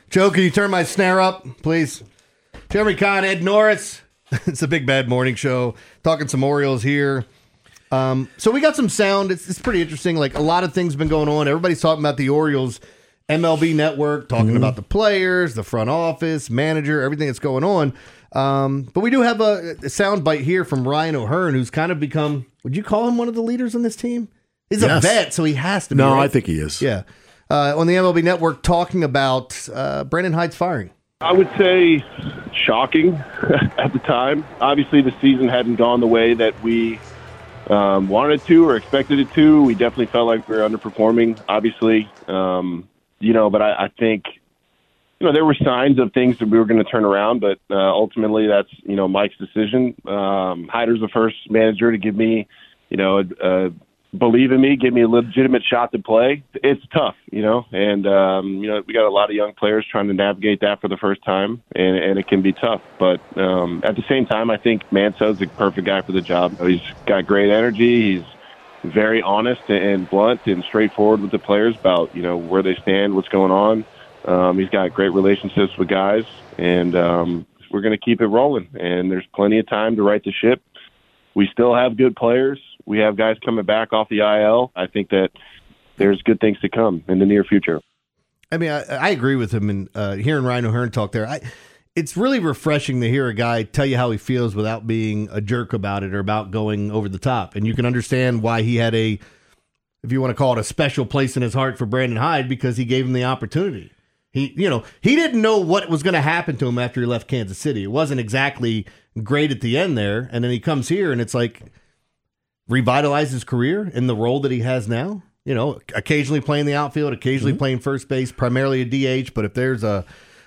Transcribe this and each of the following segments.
Joe, can you turn my snare up, please? Jeremy Kahn, Ed Norris. It's a big bad morning show. Talking some Orioles here. So we got some sound. It's pretty interesting. Like a lot of things been going on. Everybody's talking about the Orioles MLB network, talking about the players, the front office, manager, everything that's going on. But we do have a sound bite here from Ryan O'Hearn, who's kind of become, would you call him one of the leaders on this team? He's a vet, so he has to be. No, right? I think he is. Yeah. On the MLB network talking about Brandon Hyde's firing. I would say shocking at the time. Obviously, the season hadn't gone the way that we wanted to or expected it to. We definitely felt like we were underperforming, obviously. But I think, there were signs of things that we were going to turn around, but ultimately that's, Mike's decision. Hyder's the first manager to give me, believe in me, give me a legitimate shot to play. It's tough, and, we got a lot of young players trying to navigate that for the first time, and it can be tough. But at the same time, I think Manso's the perfect guy for the job. He's got great energy. He's very honest and blunt and straightforward with the players about, where they stand, what's going on. He's got great relationships with guys, and we're going to keep it rolling. And there's plenty of time to right the ship. We still have good players. We have guys coming back off the IL. I think that there's good things to come in the near future. I mean, I agree with him. And hearing Ryan O'Hearn talk there, it's really refreshing to hear a guy tell you how he feels without being a jerk about it or about going over the top. And you can understand why he had if you want to call it a special place in his heart for Brandon Hyde, because he gave him the opportunity. He didn't know what was going to happen to him after he left Kansas City. It wasn't exactly great at the end there. And then he comes here and it's like revitalize his career in the role that he has now. Occasionally playing the outfield, occasionally playing first base, primarily a DH. But if there's a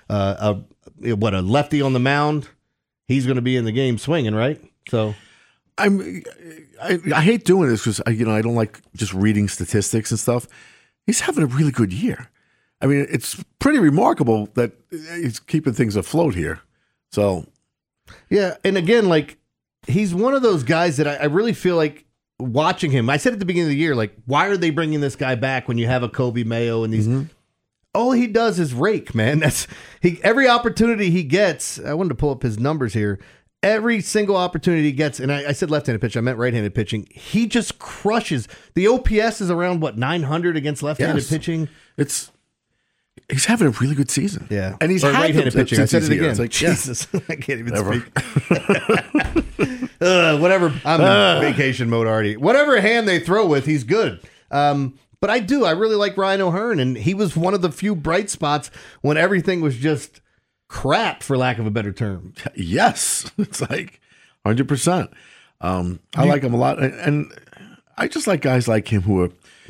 lefty on the mound, he's going to be in the game swinging, right? So I hate doing this because I don't like just reading statistics and stuff. He's having a really good year. I mean, it's pretty remarkable that he's keeping things afloat here. So yeah, and again, like he's one of those guys that I really feel like watching him. I said at the beginning of the year, like, why are they bringing this guy back when you have a Kobe Mayo and these? All he does is rake, man. Every opportunity he gets. I wanted to pull up his numbers here. Every single opportunity he gets, and I said left-handed pitch, I meant right-handed pitching. He just crushes. The OPS is around 900 against left-handed pitching. He's having a really good season. Yeah, and he's right-handed pitching. I said it again. It's like, Jesus, I can't even speak. Whatever. I'm in vacation mode already. Whatever hand they throw with, he's good. But I really like Ryan O'Hearn, and he was one of the few bright spots when everything was just crap, for lack of a better term. Yes, it's like 100%. I like him a lot, and I just like guys like him who are.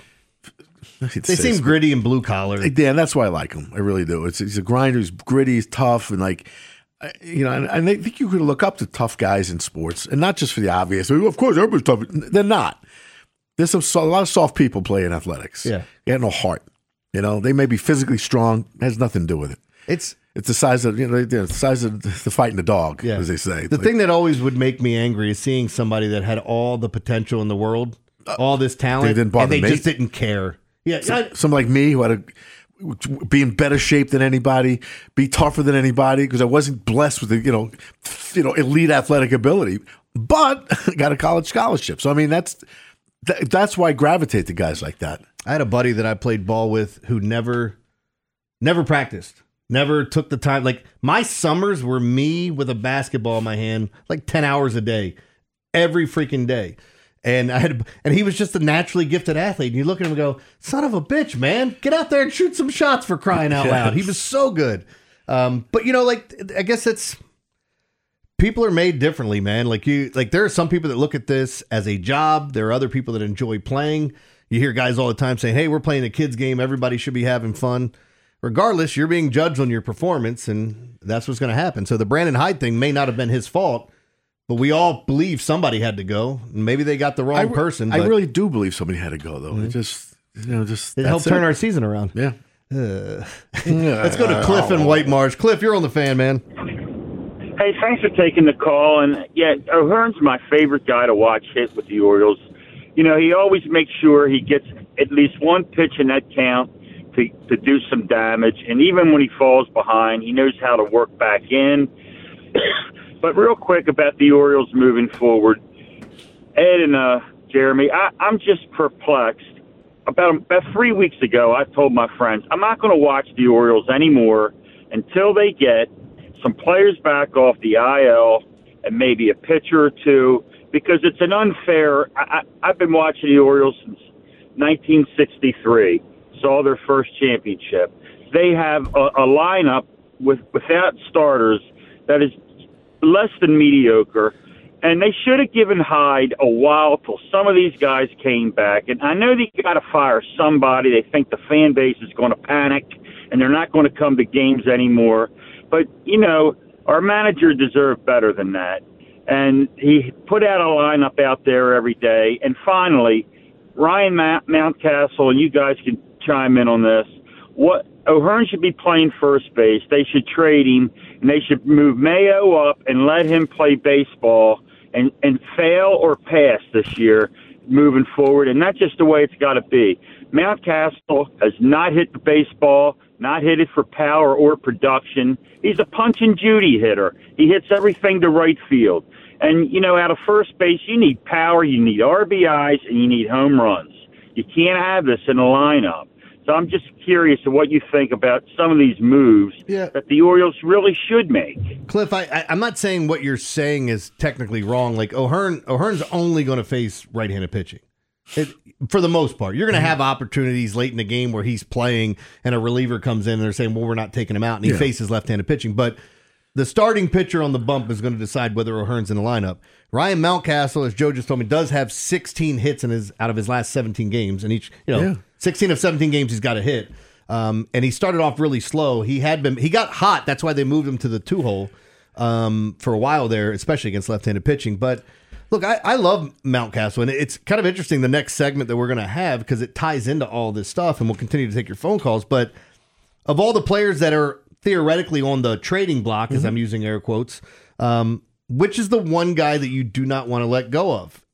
They seem gritty and blue collar. Yeah, that's why I like him. I really do. He's a grinder. He's gritty. He's tough, and and I think you could look up to tough guys in sports, and not just for the obvious. Of course, everybody's tough. They're not. There's a lot of soft people play in athletics. Yeah, they got no heart. They may be physically strong. It has nothing to do with it. It's the size of the size of the fighting the dog, as they say. The thing that always would make me angry is seeing somebody that had all the potential in the world, all this talent, and they just didn't care. Yeah, somebody like me who had to be in better shape than anybody, be tougher than anybody because I wasn't blessed with the elite athletic ability, but got a college scholarship. So I mean that's why I gravitate to guys like that. I had a buddy that I played ball with who never practiced, never took the time. Like my summers were me with a basketball in my hand, like 10 hours a day, every freaking day. And he was just a naturally gifted athlete. And you look at him and go, son of a bitch, man, get out there and shoot some shots for crying out loud. He was so good. But I guess it's people are made differently, man. Like there are some people that look at this as a job. There are other people that enjoy playing. You hear guys all the time saying, hey, we're playing a kid's game. Everybody should be having fun. Regardless, you're being judged on your performance, and that's what's going to happen. So the Brandon Hyde thing may not have been his fault, but we all believe somebody had to go. Maybe they got the wrong person. I really do believe somebody had to go, though. Mm-hmm. It helped turn our season around. Yeah. Let's go to Cliff in White Marsh. Cliff, you're on the fan, man. Hey, thanks for taking the call. And yeah, O'Hearn's my favorite guy to watch hit with the Orioles. He always makes sure he gets at least one pitch in that count. to do some damage. And even when he falls behind, he knows how to work back in. But real quick about the Orioles moving forward, Ed and Jeremy, I'm just perplexed. About 3 weeks ago, I told my friends, I'm not going to watch the Orioles anymore until they get some players back off the IL and maybe a pitcher or two, because it's an unfair. I've been watching the Orioles since 1963, saw their first championship. They have a lineup without starters that is less than mediocre, and they should have given Hyde a while till some of these guys came back. And I know they got to fire somebody. They think the fan base is going to panic, and they're not going to come to games anymore. But, our manager deserved better than that. And he put out a lineup out there every day. And finally, Ryan Mountcastle, and you guys can chime in on this, O'Hearn should be playing first base. They should trade him, and they should move Mayo up and let him play baseball and fail or pass this year moving forward. And that's just the way it's got to be. Mountcastle has not hit the baseball, not hit it for power or production. He's a punch and Judy hitter. He hits everything to right field. And, out of first base, you need power, you need RBIs, and you need home runs. You can't have this in a lineup. So I'm just curious of what you think about some of these moves that the Orioles really should make. Cliff, I'm not saying what you're saying is technically wrong. Like O'Hearn's only going to face right-handed pitching. For the most part, you're going to have opportunities late in the game where he's playing and a reliever comes in and they're saying, well, we're not taking him out, and he faces left-handed pitching. But the starting pitcher on the bump is going to decide whether O'Hearn's in the lineup. Ryan Mountcastle, as Joe just told me, does have 16 hits out of his last 17 games, and 16 of 17 games he's got a hit. And he started off really slow. He got hot. That's why they moved him to the 2-hole for a while there, especially against left-handed pitching. But look, I love Mountcastle, and it's kind of interesting, the next segment that we're going to have, because it ties into all this stuff, and we'll continue to take your phone calls. But of all the players that are theoretically on the trading block, as I'm using air quotes, which is the one guy that you do not want to let go of?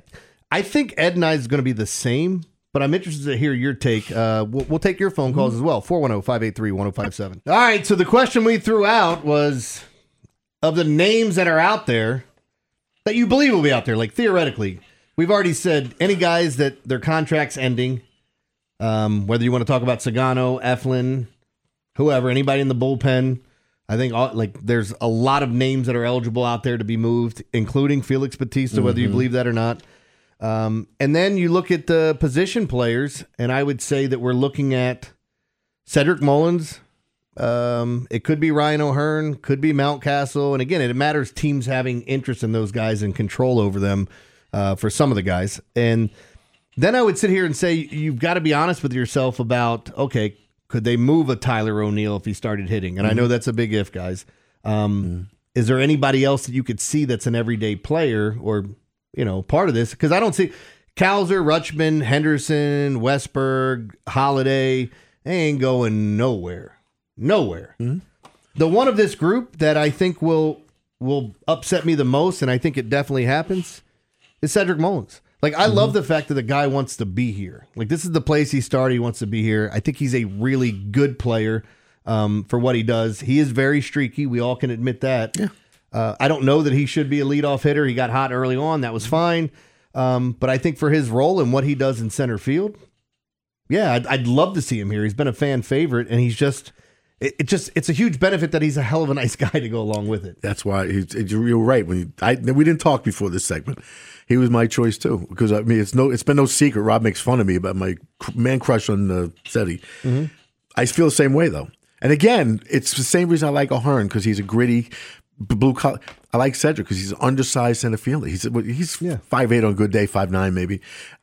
I think Ed and I is going to be the same, but I'm interested to hear your take. We'll take your phone calls as well, 410-583-1057. All right, so the question we threw out was, of the names that are out there that you believe will be out there, like theoretically, we've already said any guys that their contract's ending, whether you want to talk about Sagano, Eflin, whoever, anybody in the bullpen. I think there's a lot of names that are eligible out there to be moved, including Felix Bautista, whether you believe that or not. And then you look at the position players, and I would say that we're looking at Cedric Mullins. It could be Ryan O'Hearn, could be Mountcastle. And again, it matters teams having interest in those guys and control over them for some of the guys. And then I would sit here and say, you've got to be honest with yourself about, okay, could they move a Tyler O'Neill if he started hitting? And I know that's a big if, guys. Is there anybody else that you could see that's an everyday player or, part of this? Because I don't see Cowser, Rutschman, Henderson, Westberg, Holiday. They ain't going nowhere. Nowhere. The one of this group that I think will upset me the most, and I think it definitely happens, is Cedric Mullins. Like, I love the fact that the guy wants to be here. Like, this is the place he started. He wants to be here. I think he's a really good player for what he does. He is very streaky. We all can admit that. Yeah. I don't know that he should be a leadoff hitter. He got hot early on. That was fine. But I think for his role and what he does in center field, I'd love to see him here. He's been a fan favorite, and he's just... It's a huge benefit that he's a hell of a nice guy to go along with it. That's why you're right. We didn't talk before this segment. He was my choice too, because it's been no secret. Rob makes fun of me about my man crush on Seti. I feel the same way though. And again, it's the same reason I like O'Hearn, because he's a gritty blue collar. I like Cedric because he's an undersized center fielder. He's 5'8" on a good day, 5'9" maybe.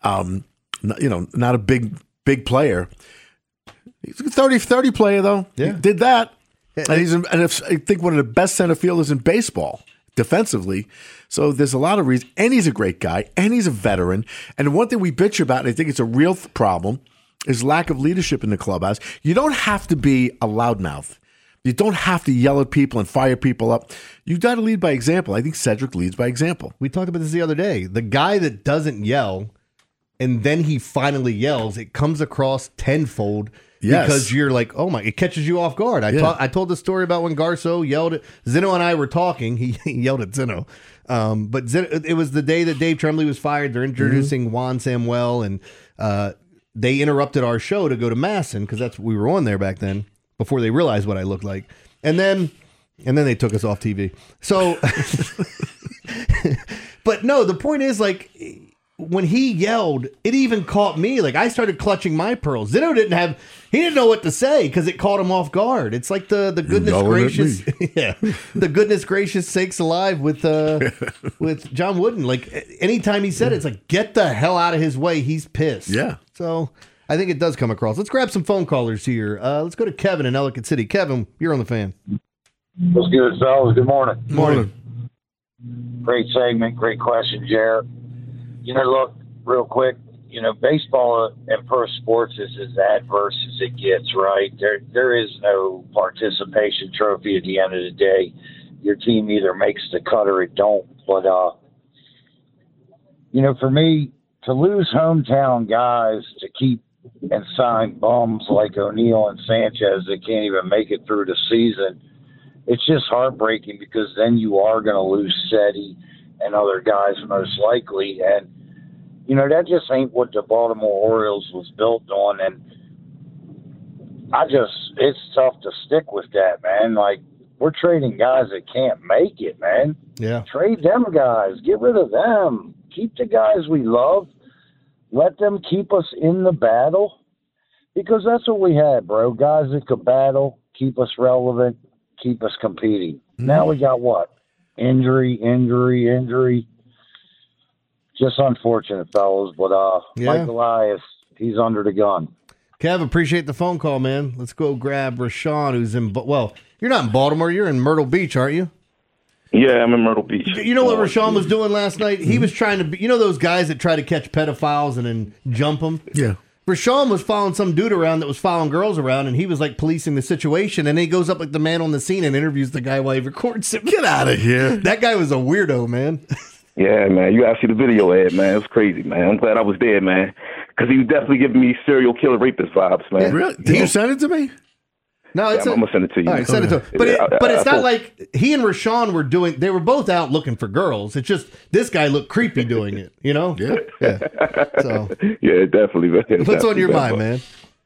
Not a big player. He's a 30 player, though. Yeah. He did that. Yeah. And I think one of the best center fielders in baseball defensively. So there's a lot of reasons. And he's a great guy. And he's a veteran. And the one thing we bitch about, and I think it's a real problem, is lack of leadership in the clubhouse. You don't have to be a loudmouth. You don't have to yell at people and fire people up. You got to lead by example. I think Cedric leads by example. We talked about this the other day. The guy that doesn't yell, and then he finally yells, it comes across tenfold. Yes. Because you're like, oh my, it catches you off guard. I told the story about when Garceau yelled at Zeno and I were talking. He yelled at Zeno. But it was the day that Dave Tremblay was fired. They're introducing Juan Samuel, and they interrupted our show to go to Masson because that's we were on there back then before they realized what I looked like. And then they took us off TV. So, but no, the point is like when he yelled, it even caught me. Like I started clutching my pearls. Zeno didn't know what to say because it caught him off guard. It's like the goodness gracious, the goodness gracious sakes alive with John Wooden. Like anytime he said it, it's like get the hell out of his way. He's pissed. Yeah. So I think it does come across. Let's grab some phone callers here. Let's go to Kevin in Ellicott City. Kevin, you're on the Fan. What's good, fellas? Good morning. Morning. Great segment. Great question, Jared. Look, real quick, baseball and pro sports is as adverse as it gets, right? There is no participation trophy at the end of the day. Your team either makes the cut or it don't. But, for me, to lose hometown guys to keep and sign bums like O'Neill and Sanchez that can't even make it through the season, it's just heartbreaking because then you are going to lose SETI and other guys most likely. And, that just ain't what the Baltimore Orioles was built on. And it's tough to stick with that, man. Like, we're trading guys that can't make it, man. Yeah. Trade them guys. Get rid of them. Keep the guys we love. Let them keep us in the battle. Because that's what we had, bro. Guys that could battle, keep us relevant, keep us competing. Mm-hmm. Now we got what? Injury. Just unfortunate, fellas. But Mike Elias, he's under the gun. Kev, appreciate the phone call, man. Let's go grab Rashawn, who's you're not in Baltimore. You're in Myrtle Beach, aren't you? Yeah, I'm in Myrtle Beach. You know what Rashawn was doing last night? He was trying to be, those guys that try to catch pedophiles and then jump them? Yeah. Rashawn was following some dude around that was following girls around, and he was like policing the situation, and then he goes up like the man on the scene and interviews the guy while he records him. Get out of here. That guy was a weirdo, man. Yeah, man. You got to see the video, Ed, man. It was crazy, man. I'm glad I was there, man. Because he was definitely giving me serial killer rapist vibes, man. Really? Did you send it to me? No, I'm going to send it to you. All right, send it to him. But it's not like he and Rashawn were they were both out looking for girls. It's just this guy looked creepy doing it, Yeah. So yeah, definitely, man. What's on your mind, man?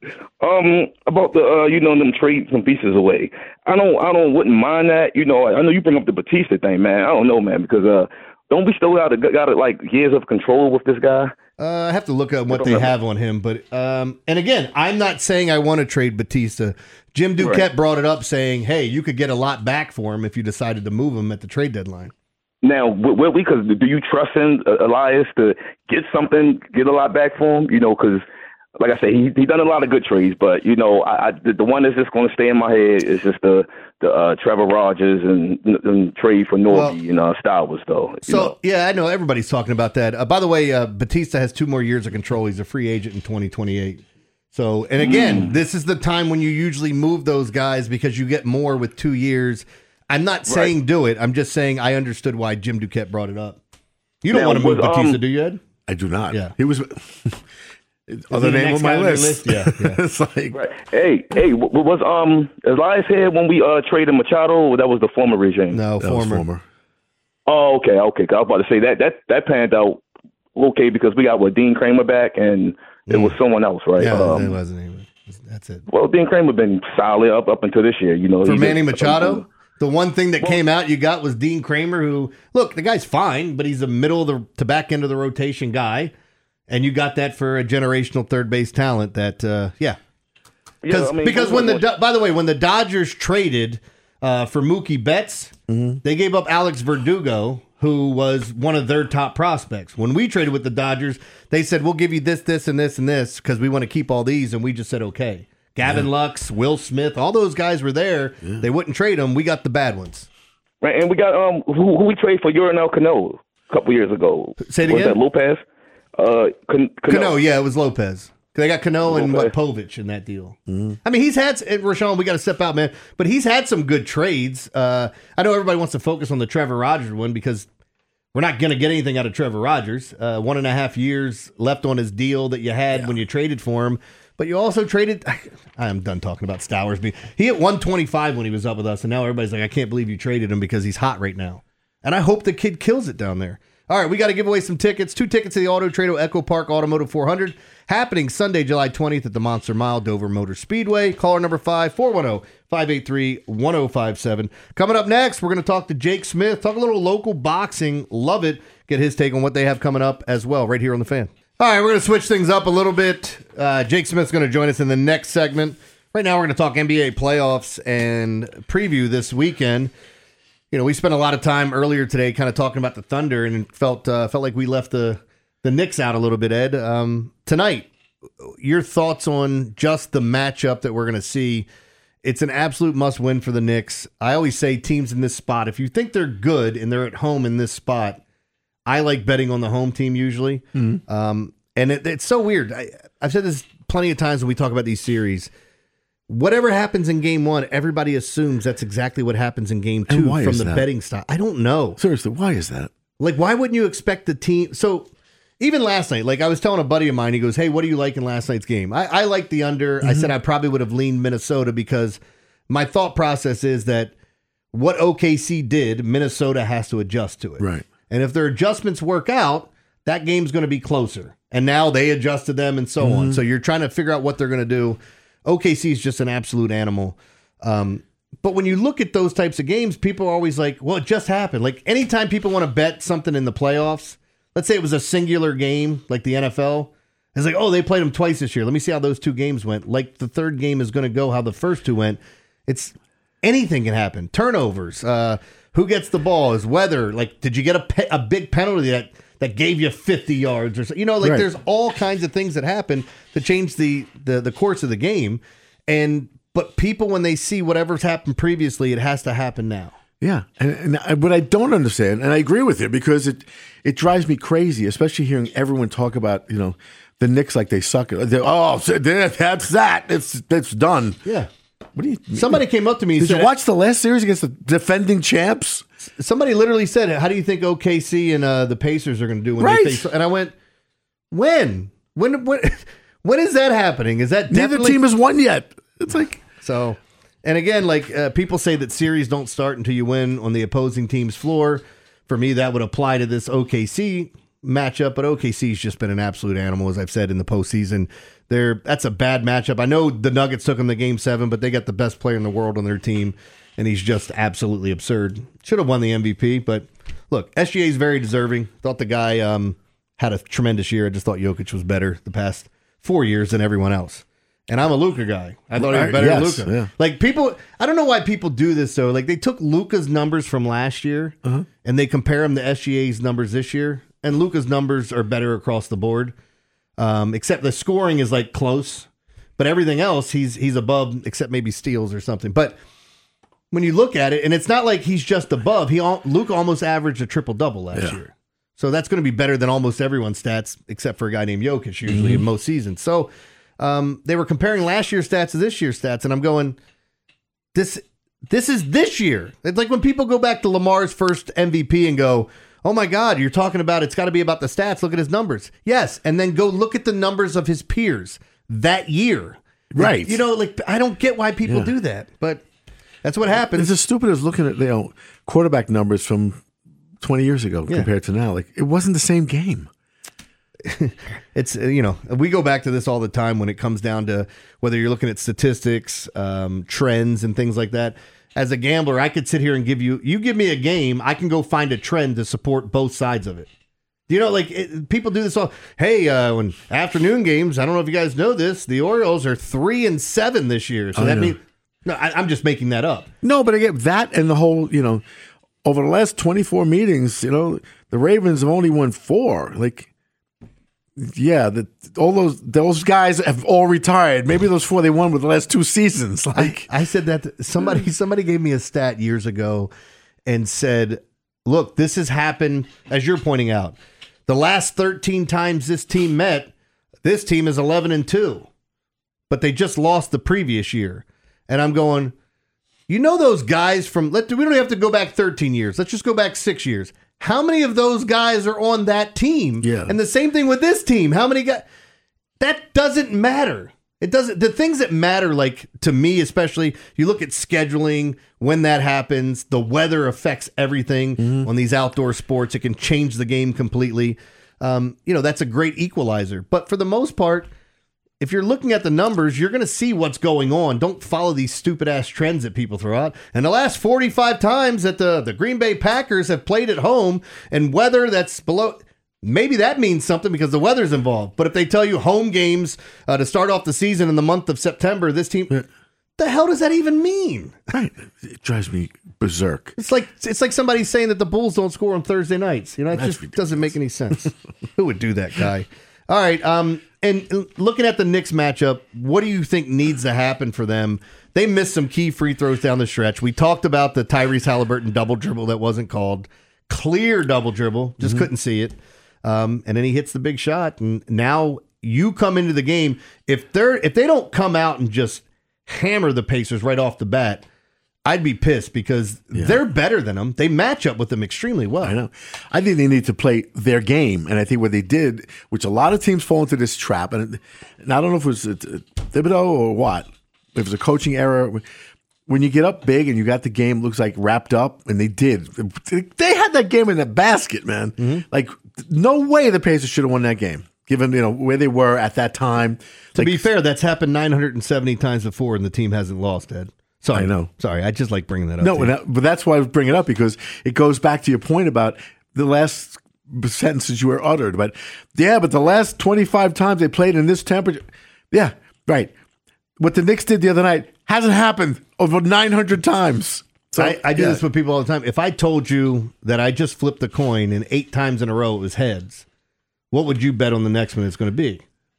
About the them trade some pieces away. I wouldn't mind that. I know you bring up the Batista thing, man. I don't know, man, because don't we still got like years of control with this guy? I have to look at what they have on him, but and again, I'm not saying I want to trade Batista. Jim Duquette brought it up, saying, "Hey, you could get a lot back for him if you decided to move him at the trade deadline." Now, because do you trust him, Elias, to get a lot back for him? Because like I said, he done a lot of good trades, but the one that's just going to stay in my head is just the Trevor Rogers and trade for Norby and Stowers, though. Yeah, I know everybody's talking about that. By the way, Batista has 2 more years of control. He's a free agent in 2028. So, and again, this is the time when you usually move those guys because you get more with 2 years. I'm not saying do it. I'm just saying I understood why Jim Duquette brought it up. You don't want to move Batista, do you, Ed? I do not. Yeah. He was other name on my list. Yeah. It's like, right. Hey, was Elias here when we traded Machado? Or that was the former regime? No, former. Oh, okay. 'Cause I was about to say that panned out okay because we got Dean Kramer back and it was someone else, right? Yeah, that wasn't even. That's it. Well, Dean Kramer been solid up until this year, For Manny Machado, the one thing that came out you got was Dean Kramer, who look, the guy's fine, but he's a middle to back end of the rotation guy. And you got that for a generational third base talent that, Because when the Dodgers traded for Mookie Betts, they gave up Alex Verdugo, who was one of their top prospects. When we traded with the Dodgers, they said, we'll give you this, this, and this, and this, because we want to keep all these, and we just said, okay. Gavin Lux, Will Smith, all those guys were there. Yeah. They wouldn't trade them. We got the bad ones. Right, and we got who we traded for Urinel Cano a couple years ago. Say it again? Was that Lopez? Cano, yeah, it was Lopez. They got Cano and Povich in that deal. Mm-hmm. I mean, he's had, Rashawn, we got to step out, man, but he's had some good trades. I know everybody wants to focus on the Trevor Rogers one because we're not going to get anything out of Trevor Rogers. 1.5 years left on his deal that you had when you traded for him. But you also traded. I'm done talking about Stowers. He hit 125 when he was up with us, and now everybody's like, I can't believe you traded him because he's hot right now. And I hope the kid kills it down there. All right, we got to give away some tickets. 2 tickets to the Auto Trado Echo Park Automotive 400, happening Sunday, July 20th at the Monster Mile Dover Motor Speedway. Caller number 5, 410-583-1057. Coming up next, we're going to talk to Jake Smith, talk a little local boxing. Love it. Get his take on what they have coming up as well, right here on The Fan. All right, we're going to switch things up a little bit. Jake Smith's going to join us in the next segment. Right now, we're going to talk NBA playoffs and preview this weekend. You know, we spent a lot of time earlier today kind of talking about the Thunder, and it felt like we left the Knicks out a little bit, Ed. Tonight, your thoughts on just the matchup that we're going to see. It's an absolute must-win for the Knicks. I always say teams in this spot, if you think they're good and they're at home in this spot, I like betting on the home team usually. Mm-hmm. And it's so weird. I've said this plenty of times when we talk about these series. Whatever happens in game 1, everybody assumes that's exactly what happens in game 2 from the betting style. I don't know. Seriously, why is that? Like, why wouldn't you expect the team? So, even last night, like I was telling a buddy of mine, he goes, hey, what do you like in last night's game? I liked the under. Mm-hmm. I said I probably would have leaned Minnesota because my thought process is that what OKC did, Minnesota has to adjust to it. Right. And if their adjustments work out, that game's going to be closer. And now they adjusted them and so on. So you're trying to figure out what they're going to do. OKC is just an absolute animal. But when you look at those types of games, people are always like, well, it just happened. Like anytime people want to bet something in the playoffs, let's say it was a singular game like the NFL, it's like, oh, they played them twice this year. Let me see how those 2 games went. Like the third game is going to go how the first 2 went. It's anything can happen. Turnovers. Who gets the ball? Is weather. Like, did you get a big penalty that gave you 50 yards or so? You know, like There's all kinds of things that happen to change the course of the game. But people, when they see whatever's happened previously, it has to happen now. Yeah. And what I don't understand, and I agree with you, because it drives me crazy, especially hearing everyone talk about, you know, the Knicks like they suck. That's that. It's done. Yeah. What do you? Somebody came up to me and said, "Did you watch the last series against the defending champs?" Somebody literally said, "How do you think OKC and the Pacers are going to do when they face?" And I went, "When is that happening? Is that neither team has won yet?" It's like so. And again, like people say that series don't start until you win on the opposing team's floor. For me, that would apply to this OKC matchup, but OKC's just been an absolute animal, as I've said, in the postseason. That's a bad matchup. I know the Nuggets took them to Game 7, but they got the best player in the world on their team, and he's just absolutely absurd. Should have won the MVP, but look, SGA is very deserving. Thought the guy had a tremendous year. I just thought Jokic was better the past 4 years than everyone else. And I'm a Luka guy. I thought he was better than Luka. Yeah. Like people, I don't know why people do this though. Like they took Luka's numbers from last year and they compare them to SGA's numbers this year, and Luka's numbers are better across the board. Except the scoring is like close, but everything else he's above, except maybe steals or something. But when you look at it, and it's not like he's just above. Luka almost averaged a triple-double last year. So that's going to be better than almost everyone's stats, except for a guy named Jokic usually in most seasons. So they were comparing last year's stats to this year's stats, and I'm going, this is this year. It's like when people go back to Lamar's first MVP and go, oh my God, you're talking about it's got to be about the stats. Look at his numbers. Yes, and then go look at the numbers of his peers that year. Right. You know, like I don't get why people do that, but that's what happens. It's as stupid as looking at quarterback numbers from 20 years ago compared to now. Like it wasn't the same game. It's we go back to this all the time when it comes down to whether you're looking at statistics, trends, and things like that. As a gambler, I could sit here and give you me a game, I can go find a trend to support both sides of it. You know, like people do this all. Hey, when afternoon games, I don't know if you guys know this, the Orioles are 3-7 this year. So that means I'm just making that up. No, but I get that, and the whole, over the last 24 meetings, the Ravens have only won 4. Like, yeah, all those guys have all retired. Maybe those 4 they won with the last 2 seasons. Like I said that somebody gave me a stat years ago and said, look, this has happened, as you're pointing out. The last 13 times this team met, this team is 11-2. But they just lost the previous year. And I'm going, those guys we don't have to go back 13 years. Let's just go back 6 years. How many of those guys are on that team? Yeah. And the same thing with this team. How many guys? That doesn't matter. It doesn't. The things that matter, like to me especially, you look at scheduling, when that happens, the weather affects everything on these outdoor sports. It can change the game completely. That's a great equalizer. But for the most part, if you're looking at the numbers, you're going to see what's going on. Don't follow these stupid-ass trends that people throw out. And the last 45 times that the Green Bay Packers have played at home and weather that's below, maybe that means something because the weather's involved. But if they tell you home games to start off the season in the month of September, this team, the hell does that even mean? Right. It drives me berserk. It's like somebody saying that the Bulls don't score on Thursday nights. It That's just ridiculous. doesn't make any sense. Who would do that, guy? All right. And looking at the Knicks matchup, what do you think needs to happen for them? They missed some key free throws down the stretch. We talked about the Tyrese Halliburton double dribble that wasn't called. Clear double dribble. Just couldn't see it. And then he hits the big shot. And now you come into the game. If they don't come out and just hammer the Pacers right off the bat, I'd be pissed because they're better than them. They match up with them extremely well. I know. I think they need to play their game. And I think what they did, which a lot of teams fall into this trap, and I don't know if it was Thibodeau or what, if it was a coaching error. When you get up big and you got the game, looks like wrapped up, and they did. They had that game in the basket, man. Like, no way the Pacers should have won that game, given where they were at that time. To be fair, that's happened 970 times before, and the team hasn't lost, Ed. Sorry, I know. Sorry, I just like bringing that up. No, but that's why I bring it up, because it goes back to your point about the last sentences you were uttered. But but the last 25 times they played in this temperature, yeah, right. What the Knicks did the other night hasn't happened over 900 times. So I do this with people all the time. If I told you that I just flipped a coin and 8 times in a row it was heads, what would you bet on the next one it's going to be?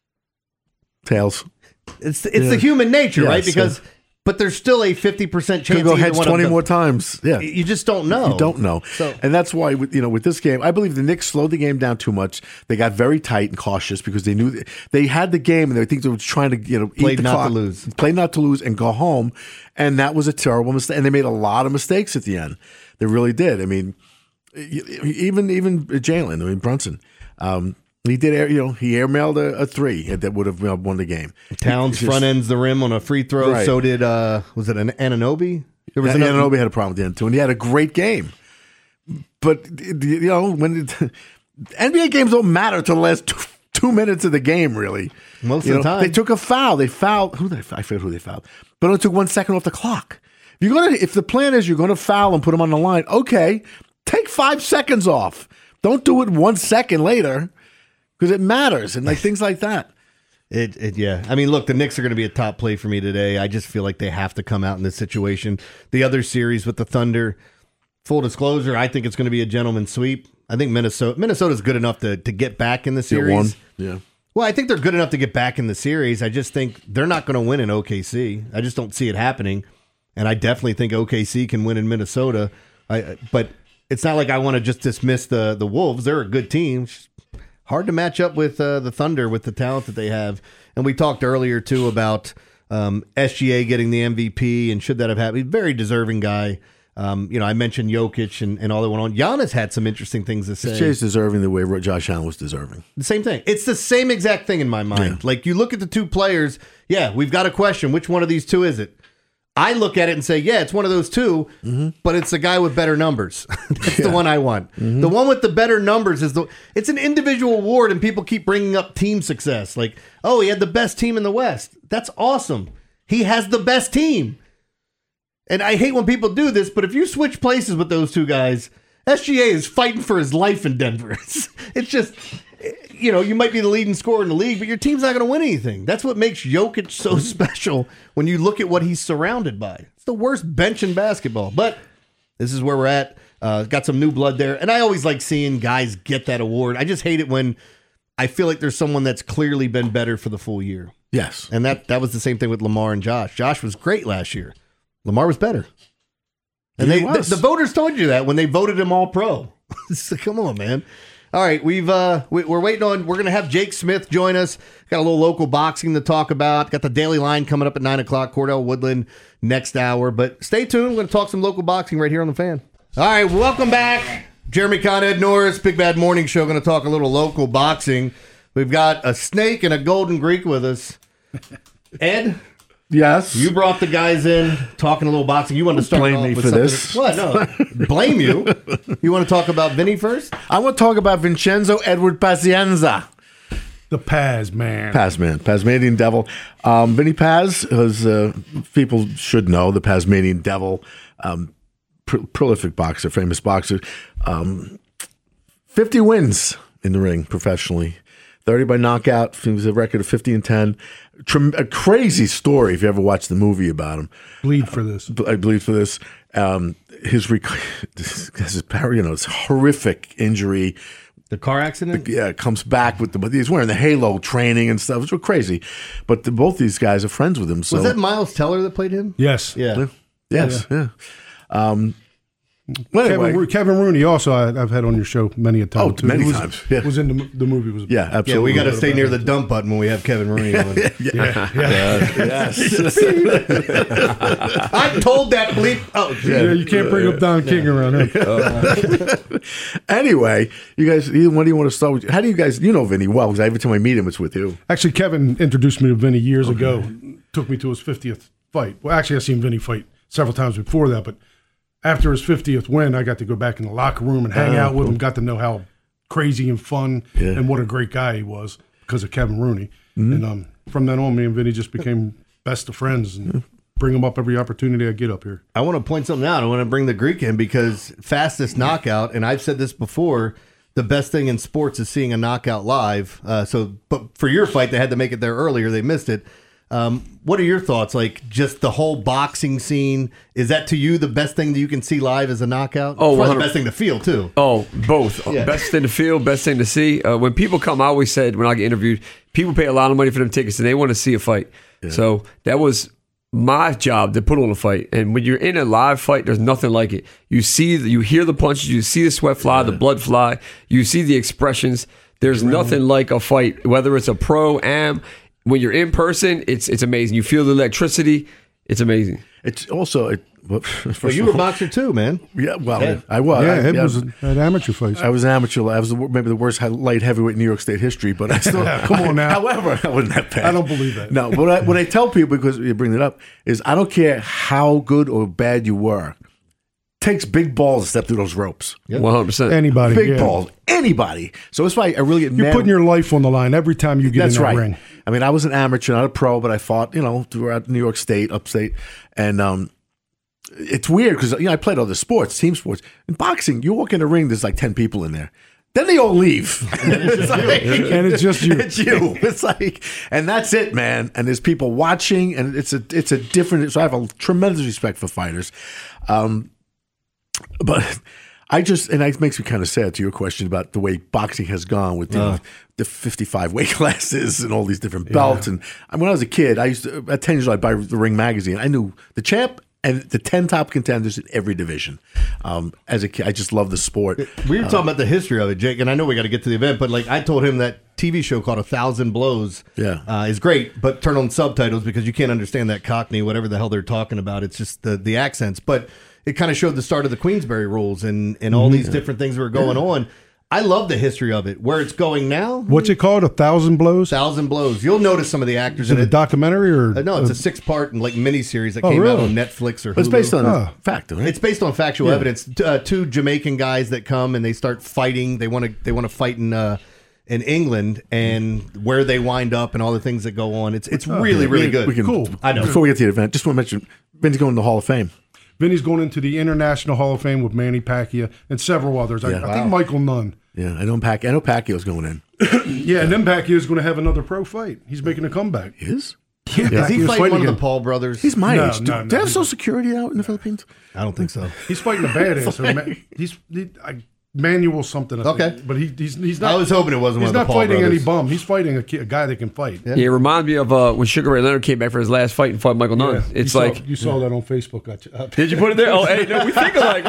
Tails. It's the human nature, right? Because but there's still a 50% chance. Could go heads 20 more times. Yeah, you just don't know. You don't know. So, and that's why with this game, I believe the Knicks slowed the game down too much. They got very tight and cautious because they knew they had the game, and they think they were trying to play not to lose, and go home. And that was a terrible mistake. And they made a lot of mistakes at the end. They really did. I mean, even Jalen, Brunson. He did, he airmailed a 3 that would have won the game. Towns front ends the rim on a free throw. Right. So did, was it an Anunoby? Anunoby had a problem at the end too, and he had a great game. But, when NBA games don't matter till the last 2 minutes of the game, really. Most of the time. They took a foul. They fouled. I forget who they fouled. But it only took 1 second off the clock. If the plan is you're going to foul and put them on the line, okay, take 5 seconds off. Don't do it 1 second later. Because it matters, and things like that. I mean, look, the Knicks are going to be a top play for me today. I just feel like they have to come out in this situation. The other series with the Thunder, full disclosure, I think it's going to be a gentleman's sweep. I think Minnesota's good enough to get back in the series. Yeah. Well, I think they're good enough to get back in the series. I just think they're not going to win in OKC. I just don't see it happening. And I definitely think OKC can win in Minnesota. But it's not like I want to just dismiss the Wolves. They're a good team. Hard to match up with the Thunder with the talent that they have. And we talked earlier, too, about SGA getting the MVP and should that have happened. He's a very deserving guy. I mentioned Jokic and all that went on. Giannis had some interesting things to say. SGA's deserving the way Josh Allen was deserving. The same thing. It's the same exact thing in my mind. Yeah. Like, you look at the two players, we've got a question. Which one of these two is it? I look at it and say, it's one of those two, but it's the guy with better numbers. That's the one I want. Mm-hmm. The one with the better numbers it's an individual award, and people keep bringing up team success. Like, he had the best team in the West. That's awesome. He has the best team. And I hate when people do this, but if you switch places with those two guys, SGA is fighting for his life in Denver. It's just, you might be the leading scorer in the league, but your team's not going to win anything. That's what makes Jokic so special when you look at what he's surrounded by. It's the worst bench in basketball, but this is where we're at. Got some new blood there, and I always like seeing guys get that award. I just hate it when I feel like there's someone that's clearly been better for the full year. Yes. And that was the same thing with Lamar and Josh. Josh was great last year. Lamar was better. And the voters told you that when they voted him all pro. So come on, man. All right, we're waiting on. We're going to have Jake Smith join us. Got a little local boxing to talk about. Got the Daily Line coming up at 9:00. Cordell Woodland next hour. But stay tuned. We're going to talk some local boxing right here on the Fan. All right, welcome back, Jeremy Conn, Ed Norris, Big Bad Morning Show. Going to talk a little local boxing. We've got a snake and a golden Greek with us. Ed, Yes. you brought the guys in talking a little boxing. You want to start Blame off me with for something- this. What? No, blame you. You want to talk about Vinny first? I want to talk about Vincenzo Edward Pazienza. The Paz man. Tasmanian Devil. Vinny Paz, as people should know, the Tasmanian Devil, prolific boxer, famous boxer. 50 wins in the ring professionally. 30 by knockout. He was a record of 50-10. A crazy story if you ever watched the movie about him. Bleed for this. I believe for this. His horrific injury. The car accident? Yeah, comes back with but he's wearing the halo training and stuff. It's crazy. But both these guys are friends with him. So Was that Miles Teller that played him? Yes. Yeah. yes, yeah. Well, anyway, Kevin Rooney also I've had on your show many a time. Oh, many times. Yeah. Was in the movie. Was yeah, absolutely. Yeah, we got to stay near the dump button when we have Kevin Rooney on. Yes. I told that bleep. Oh, Yeah, you can't bring up Don King around him. Anyway, you guys, what do you want to start with? How do you guys, you know Vinny well, because every time I meet him, it's with you. Actually, Kevin introduced me to Vinny years ago. Took me to his 50th fight. Well, actually, I've seen Vinny fight several times before that, but after his 50th win, I got to go back in the locker room and hang out with him. Got to know how crazy and fun and what a great guy he was because of Kevin Rooney. And from then on, me and Vinny just became best of friends and bring him up every opportunity I get up here. I want to point something out. I want to bring the Greek in because fastest knockout, and I've said this before, the best thing in sports is seeing a knockout live. But for your fight, they had to make it there earlier. They missed it. What are your thoughts? Like just the whole boxing scene, is that to you the best thing that you can see live as a knockout? Oh, probably the best thing to feel too. Oh, both. Yeah. Best thing to feel, best thing to see. When people come, I always said when I get interviewed, people pay a lot of money for them tickets and they want to see a fight. Yeah. So that was my job to put on a fight. And when you're in a live fight, there's nothing like it. You hear the punches, you see the sweat fly, the blood fly, you see the expressions. There's nothing like a fight, whether it's a pro-am. When you're in person, it's amazing. You feel the electricity. It's amazing. It's also... Well, you were a boxer too, man. Yeah, well, I was. Yeah, it was an amateur fight. I was an amateur. I was maybe the worst light heavyweight in New York State history, but I still... Come on now. However, I wasn't that bad. I don't believe that. No, what I tell people, because you bring it up, is I don't care how good or bad you were. It takes big balls to step through those ropes. 100%. Anybody. Big balls. Anybody. So that's why I really get mad. You're putting your life on the line every time you get in that ring. I mean, I was an amateur, not a pro, but I fought, throughout New York State, upstate. And it's weird because, I played other sports, team sports. In boxing, you walk in a ring, there's like 10 people in there. Then they all leave. And it's just you. It's you. It's like, and that's it, man. And there's people watching, and it's a different, so I have a tremendous respect for fighters. But and it makes me kind of sad to your question about the way boxing has gone with the 55 weight classes and all these different belts. And when I was a kid, at 10 years old, I'd buy the Ring magazine. I knew the champ and the 10 top contenders in every division. As a kid, I just love the sport. We were talking about the history of it, Jake, and I know we got to get to the event, but like I told him that TV show called 1,000 Blows is great, but turn on subtitles because you can't understand that Cockney, whatever the hell they're talking about. It's just the accents. But it kind of showed the start of the Queensberry rules and all these different things that were going on. I love the history of it. Where it's going now. What's it called? 1,000 Blows? 1,000 Blows. You'll notice some of the actors Is it in a it. documentary or? No, it's a 6-part miniseries that came out on Netflix or Hulu. It's based on fact, right? It's based on factual evidence. Two Jamaican guys that come and they start fighting. They want to fight in England and where they wind up and all the things that go on. It's really, really good. Cool. I know. Before we get to the event, just want to mention, Vinny's going to the Hall of Fame. Vinny's going into the International Hall of Fame with Manny Pacquiao and several others. I think Michael Nunn. Yeah, I know Pacquiao's going in. Yeah, and then Pacquiao's going to have another pro fight. He's making a comeback. He is? Is he fighting one of the Paul brothers? He's my age. No, Do they have Social Security out in the Philippines? I don't think so. He's fighting a badass. He's Manuel something. I think. But he's not. I was hoping it wasn't one of the He's not Paul fighting brothers. any bum. He's fighting a guy that can fight. Yeah, it reminds me of when Sugar Ray Leonard came back for his last fight and fought Michael Nunn. It's you saw that on Facebook. Did you put it there? Oh, hey, no, we think alike.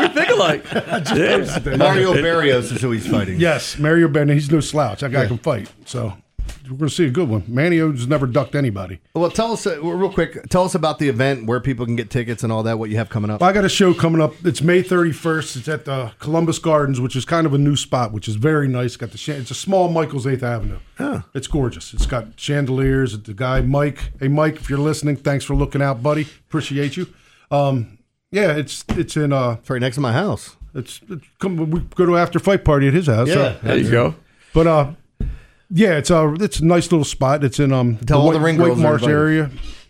Mario Barrios is who he's fighting. Yes, Mario Barrios. He's no slouch. That guy can fight. So we're going to see a good one. Manio's never ducked anybody. Well, tell us real quick. Tell us about the event, where people can get tickets and all that. What you have coming up? I got a show coming up. It's May 31st. It's at the Columbus Gardens, which is kind of a new spot, which is very nice. Got it's a small Michael's 8th Avenue. Huh. It's gorgeous. It's got chandeliers. The guy Mike. Hey Mike, if you're listening, thanks for looking out, buddy. Appreciate you. Yeah, it's in It's right next to my house. we go to after fight party at his house. Yeah, There you go. But yeah, it's a nice little spot. It's in Tell all the ring girls White Marsh are area.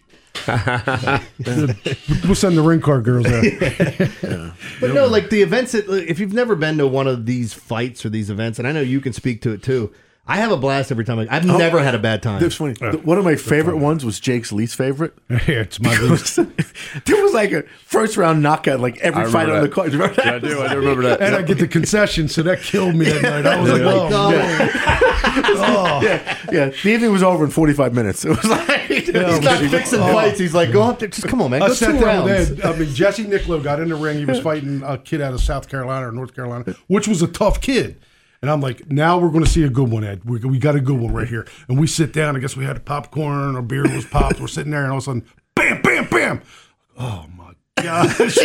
We'll send the ring car girls there. But no, like the events. If you've never been to one of these fights or these events, and I know you can speak to it too, I have a blast every time. I've never had a bad time. It's funny. One of my favorite ones was Jake's least favorite. Yeah, it's my least. There was like a first round knockout, like every fight on the card. Do you remember that? I do remember that. And I get the concession, so that killed me that night. I was like, oh, man. Yeah. The evening was over in 45 minutes. It was like He's not fixing fights. He's like, go up there. Just come on, man. I Go sat 2 there rounds. with Ed. I mean, Jesse Nicklow got in the ring. He was fighting a kid out of South Carolina or North Carolina, which was a tough kid. And I'm like, now we're going to see a good one, Ed. We got a good one right here. And we sit down. I guess we had popcorn or beer was popped. We're sitting there, and all of a sudden, bam, bam, bam. Oh, my gosh.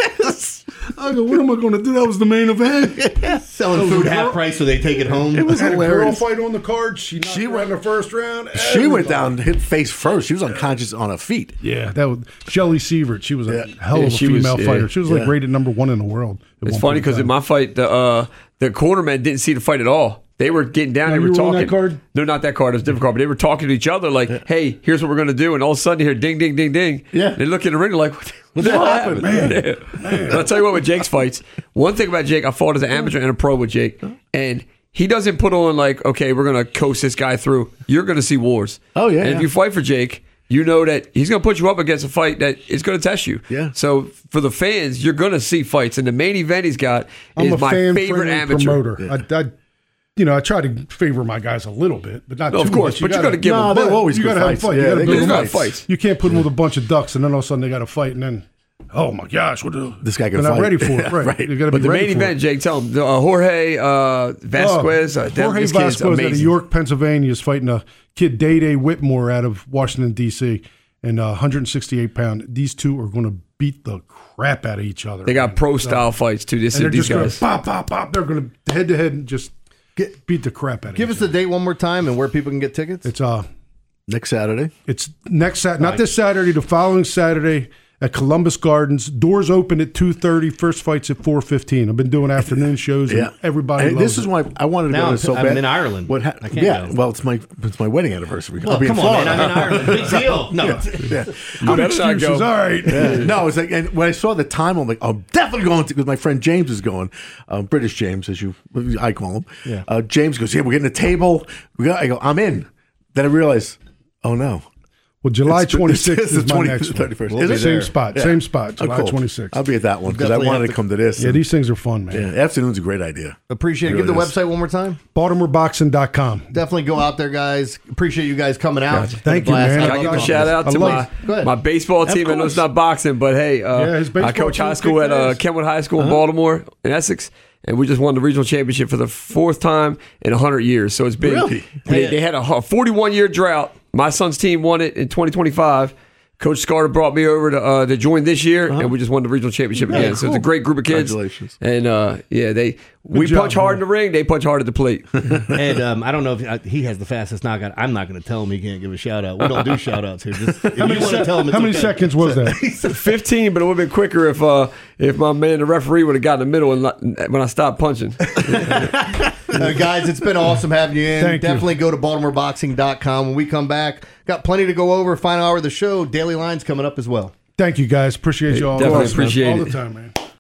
I go, what am I going to do? That was the main event. Selling food half price so they take it home. It was Had a girl hilarious. fight on the card. She knocked her out in the first round. She went down, hit face first. She was unconscious on her feet. Yeah, that was Shelley Sievert. She was a hell of a she was- female fighter. She was like yeah. rated number 1 in the world. at It's one funny point because time. in my fight, the cornermen didn't see the fight at all. They were getting down. Oh, They were you were on talking. that card? No, not that card. It was a different card. But they were talking to each other like, "Hey, here's what we're going to do." And all of a sudden, you hear ding, ding, ding, ding. Yeah. They look in the ring. They're like, "What the hell happened?" Man. I'll tell you what. With Jake's fights, one thing about Jake, I fought as an amateur and a pro with Jake, and he doesn't put on like, "Okay, we're going to coast this guy through." You're going to see wars. Oh, yeah, And if yeah. you fight for Jake, you know that he's going to put you up against a fight that is going to test you. Yeah. So for the fans, you're going to see fights, and the main event he's got I'm is a my favorite fan-friendly amateur. promoter. I try to favor my guys a little bit, but not No, too of course, much. but you gotta give No, them. they're always you good got to have a fights. fight. Yeah, You got to they build good them up. fights. fights. You can't put them with a bunch of ducks, and then all of a sudden they got to fight, and then, oh my gosh, This guy can they're not fight. ready for it. Right. Right. You got to But be the ready main for event, it. Jake, tell him Jorge Vasquez. Jorge this kid's Vasquez out of amazing. York, Pennsylvania, is fighting a kid, Day Whitmore, out of Washington, D.C., and 168 pound. These two are going to beat the crap out of each other. They got pro style fights too. This and they're these just going guys. to pop, pop, pop. They're going to head to head and just beat the crap out of Give each us the date one more time and where people can get tickets. Next Saturday. It's next Saturday, not this Saturday, the following Saturday at Columbus Gardens. Doors open at 2:30. First fight's at 4:15. I've been doing afternoon shows, and everybody And loves this is it. why I wanted to Now go to so I'm bad. in Ireland. What I can't go. Well, it's my wedding anniversary. Well, I'll be come in on, Florida. man. I'm in Ireland. Big deal. No. Yeah. Good better not excuses. go. All right. No, it's like, and when I saw the time, I'm like, I'm definitely going to, because my friend James is going, British James, I call him. Yeah. James goes, yeah, we're getting a table. I go, I'm in. Then I realize, oh no. Well, July It's 26th it's is the my next 31st. one. We'll Is be it? there. Same spot, Oh, July cool. 26th. I'll be at that one because I Definitely wanted have to to- come to this. Yeah, these things are fun, man. Yeah, afternoon's a great idea. Appreciate it. Really Give the is. website one more time. BaltimoreBoxing.com. Definitely go out there, guys. Appreciate you guys coming out. Thank you, Blast. man. I Can I love give a talking shout to out I to love Go ahead. my baseball Of team? I know it's course. not boxing, but hey, his baseball I coach team high school kicked at ass. Kenwood High School in Baltimore, in Essex, and we just won the regional championship for the 4th time in 100 years. So it's been Really? they had a 41-year drought. My son's team won it in 2025. Coach Scarter brought me over to join this year, and we just won the regional championship again. So it's a great group of kids. Congratulations. And we job, punch hard man. in the ring, they punch hard at the plate. And I don't know if he has the fastest knockout. I'm not going to tell him he can't give a shout out. We don't do shout outs here. Just, if you want to tell him, it's How many okay. seconds was that? 15, but it would have been quicker if my man, the referee, would have got in the middle and when I stopped punching. Guys, it's been awesome having you in. Thank you. Definitely go to BaltimoreBoxing.com. When we come back, got plenty to go over. Final hour of the show. Daily Line's coming up as well. Thank you, guys. Appreciate you all. Definitely Awesome, man. appreciate all it. the time, man.